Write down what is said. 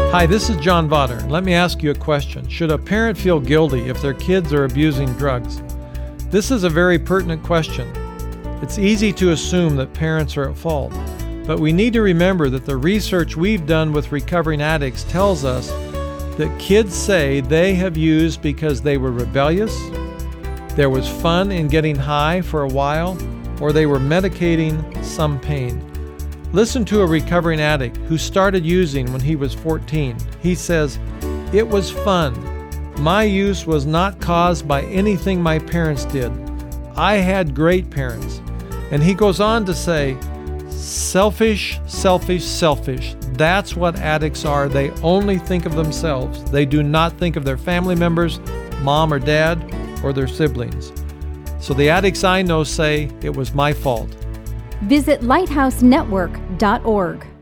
Hi, this is John Vodder. Let me ask you a question. Should a parent feel guilty if their kids are abusing drugs? This is a very pertinent question. It's easy to assume that parents are at fault, but we need to remember that the research we've done with recovering addicts tells us that kids say they have used because they were rebellious, there was fun in getting high for a while, or they were medicating some pain. Listen to a recovering addict who started using when he was 14. He says, "It was fun. My use was not caused by anything my parents did. I had great parents." And he goes on to say, selfish, selfish, selfish. That's what addicts are. They only think of themselves. They do not think of their family members, mom or dad, or their siblings. So the addicts I know say, "It was my fault." Visit lighthousenetwork.org.